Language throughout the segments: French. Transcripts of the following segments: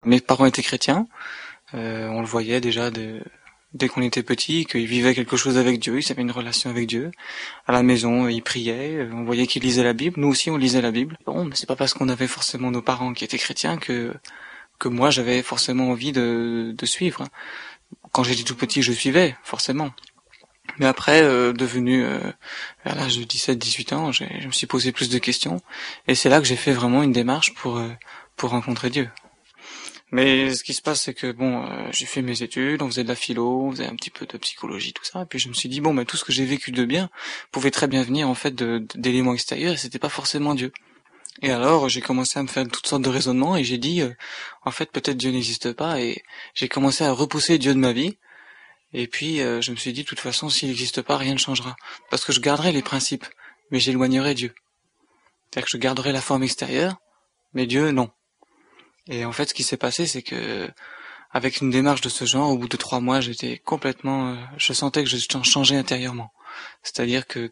Mes parents étaient chrétiens, on le voyait déjà dès qu'on était petit, qu'ils vivaient quelque chose avec Dieu, ils avaient une relation avec Dieu. À la maison, ils priaient, on voyait qu'ils lisaient la Bible, nous aussi on lisait la Bible. Bon, mais c'est pas parce qu'on avait forcément nos parents qui étaient chrétiens que moi j'avais forcément envie de suivre. Quand j'étais tout petit, je suivais, forcément. Mais après, devenu vers l'âge de 17-18 ans, je me suis posé plus de questions, et c'est là que j'ai fait vraiment une démarche pour rencontrer Dieu. Mais ce qui se passe, c'est que bon, j'ai fait mes études, on faisait de la philo, on faisait un petit peu de psychologie, tout ça, et puis je me suis dit bon, bah tout ce que j'ai vécu de bien pouvait très bien venir en fait d'éléments extérieurs, et c'était pas forcément Dieu. Et alors j'ai commencé à me faire toutes sortes de raisonnements, et j'ai dit en fait peut-être Dieu n'existe pas, et j'ai commencé à repousser Dieu de ma vie. Et puis je me suis dit de toute façon s'il n'existe pas, rien ne changera, parce que je garderai les principes, mais j'éloignerai Dieu. C'est-à-dire que je garderai la forme extérieure, mais Dieu non. Et en fait, ce qui s'est passé, c'est que avec une démarche de ce genre, au bout de 3 mois, j'étais complètement, je sentais que je changeais intérieurement. C'est-à-dire que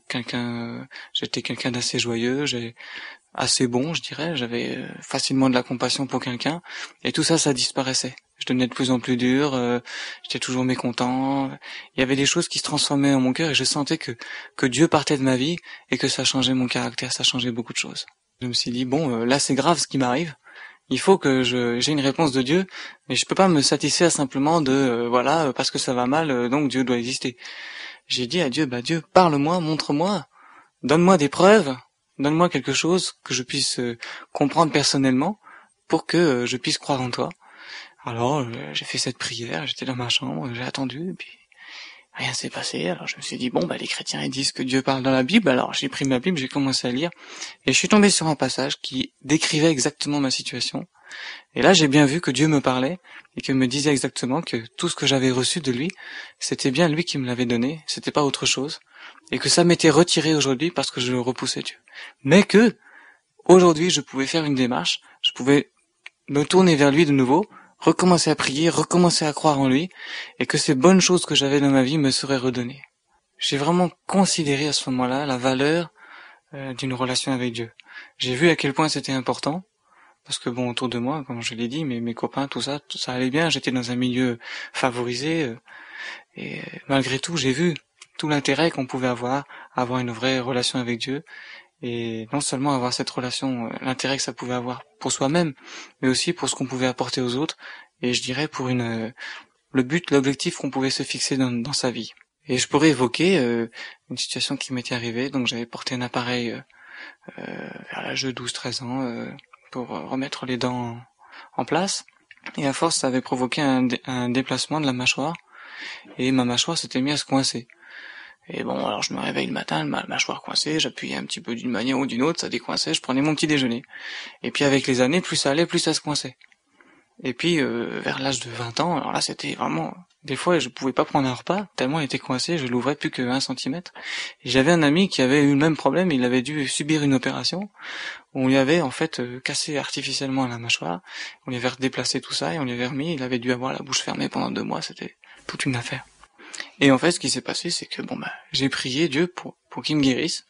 j'étais quelqu'un d'assez joyeux, assez bon, je dirais. J'avais facilement de la compassion pour quelqu'un, et tout ça, ça disparaissait. Je devenais de plus en plus dur, j'étais toujours mécontent. Il y avait des choses qui se transformaient en mon cœur, et je sentais que Dieu partait de ma vie et que ça changeait mon caractère, ça changeait beaucoup de choses. Je me suis dit bon, là c'est grave ce qui m'arrive. Il faut que j'ai une réponse de Dieu, mais je peux pas me satisfaire simplement de voilà parce que ça va mal, donc Dieu doit exister. J'ai dit à Dieu, bah Dieu, parle-moi, montre-moi, donne-moi des preuves, donne-moi quelque chose que je puisse comprendre personnellement pour que je puisse croire en toi. Alors j'ai fait cette prière, j'étais dans ma chambre, j'ai attendu, et puis rien s'est passé. Alors je me suis dit bon bah les chrétiens ils disent que Dieu parle dans la Bible, alors j'ai pris ma Bible, j'ai commencé à lire, et je suis tombé sur un passage qui décrivait exactement ma situation. Et là j'ai bien vu que Dieu me parlait et qu'il me disait exactement que tout ce que j'avais reçu de lui, c'était bien lui qui me l'avait donné, c'était pas autre chose, et que ça m'était retiré aujourd'hui parce que je repoussais Dieu. Mais que aujourd'hui je pouvais faire une démarche, je pouvais me tourner vers lui de nouveau, recommencer à prier, recommencer à croire en lui, et que ces bonnes choses que j'avais dans ma vie me seraient redonnées. J'ai vraiment considéré à ce moment-là la valeur d'une relation avec Dieu. J'ai vu à quel point c'était important, parce que bon, autour de moi, comme je l'ai dit, mes copains, tout ça allait bien, j'étais dans un milieu favorisé, et malgré tout, j'ai vu tout l'intérêt qu'on pouvait avoir une vraie relation avec Dieu, et non seulement avoir cette relation, l'intérêt que ça pouvait avoir pour soi-même, mais aussi pour ce qu'on pouvait apporter aux autres, et je dirais pour le but, l'objectif qu'on pouvait se fixer dans sa vie. Et je pourrais évoquer une situation qui m'était arrivée, donc j'avais porté un appareil vers l'âge de 12-13 ans pour remettre les dents en place, et à force ça avait provoqué un déplacement de la mâchoire, et ma mâchoire s'était mise à se coincer. Et bon, alors je me réveille le matin, ma mâchoire coincée, j'appuyais un petit peu d'une manière ou d'une autre, ça décoinçait, je prenais mon petit déjeuner. Et puis avec les années, plus ça allait, plus ça se coinçait. Et puis vers l'âge de 20 ans, alors là c'était vraiment... Des fois je pouvais pas prendre un repas, tellement il était coincé, je l'ouvrais plus que 1 centimètre. Et j'avais un ami qui avait eu le même problème, il avait dû subir une opération, où on lui avait en fait cassé artificiellement la mâchoire, on lui avait redéplacé tout ça, et on lui avait remis, il avait dû avoir la bouche fermée pendant 2 mois, c'était toute une affaire. Et en fait, ce qui s'est passé, c'est que bon bah j'ai prié Dieu pour qu'il me guérisse.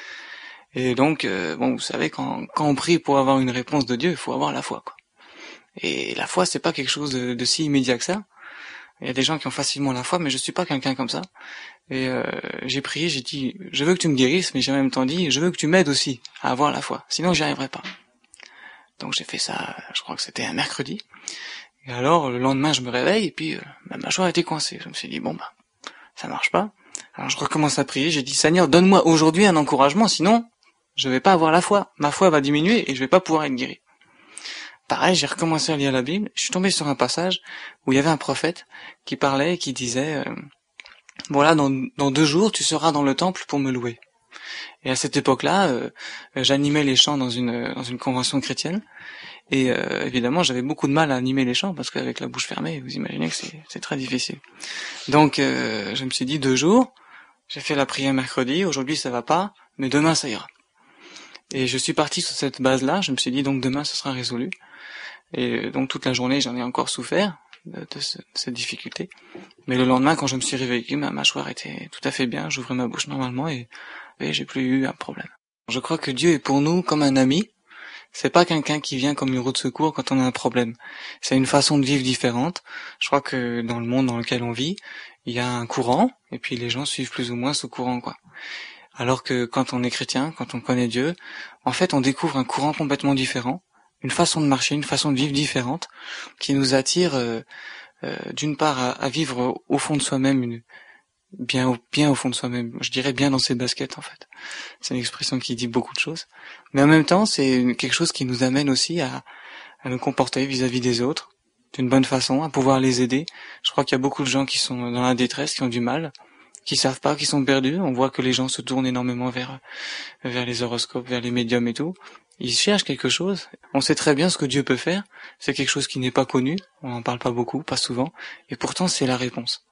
Et donc bon, vous savez quand on prie pour avoir une réponse de Dieu, il faut avoir la foi quoi. Et la foi, c'est pas quelque chose de si immédiat que ça. Il y a des gens qui ont facilement la foi, mais je suis pas quelqu'un comme ça. Et j'ai prié, j'ai dit je veux que tu me guérisses, mais j'ai en même temps dit je veux que tu m'aides aussi à avoir la foi. Sinon, j'y arriverai pas. Donc j'ai fait ça, je crois que c'était un mercredi. Et alors le lendemain, je me réveille et puis ma mâchoire était coincée. Je me suis dit bon bah ça marche pas. Alors je recommence à prier, j'ai dit Seigneur, donne-moi aujourd'hui un encouragement, sinon je vais pas avoir la foi. Ma foi va diminuer et je vais pas pouvoir être guéri. Pareil, j'ai recommencé à lire la Bible, je suis tombé sur un passage où il y avait un prophète qui parlait et qui disait voilà, dans 2 jours, tu seras dans le temple pour me louer. Et à cette époque-là, j'animais les chants dans une convention chrétienne, et évidemment, j'avais beaucoup de mal à animer les chants, parce qu'avec la bouche fermée, vous imaginez que c'est très difficile. Donc, je me suis dit 2 jours, j'ai fait la prière mercredi, aujourd'hui ça va pas, mais demain ça ira. Et je suis parti sur cette base-là, je me suis dit donc demain ce sera résolu. Et donc toute la journée j'en ai encore souffert de cette difficulté. Mais le lendemain quand je me suis réveillé, ma mâchoire était tout à fait bien, j'ouvrais ma bouche normalement et j'ai plus eu un problème. Je crois que Dieu est pour nous comme un ami, C'est pas quelqu'un qui vient comme une roue de secours quand on a un problème. C'est une façon de vivre différente. Je crois que dans le monde dans lequel on vit, il y a un courant, et puis les gens suivent plus ou moins ce courant, quoi. Alors que quand on est chrétien, quand on connaît Dieu, en fait, on découvre un courant complètement différent, une façon de marcher, une façon de vivre différente, qui nous attire d'une part à vivre au fond de soi-même, bien au fond de soi-même. Je dirais bien dans ses baskets, en fait. C'est une expression qui dit beaucoup de choses. Mais en même temps, c'est quelque chose qui nous amène aussi à nous comporter vis-à-vis des autres d'une bonne façon, à pouvoir les aider. Je crois qu'il y a beaucoup de gens qui sont dans la détresse, qui ont du mal, qui savent pas, qui sont perdus. On voit que les gens se tournent énormément vers les horoscopes, vers les médiums et tout. Ils cherchent quelque chose. On sait très bien ce que Dieu peut faire. C'est quelque chose qui n'est pas connu. On n'en parle pas beaucoup, pas souvent. Et pourtant, c'est la réponse.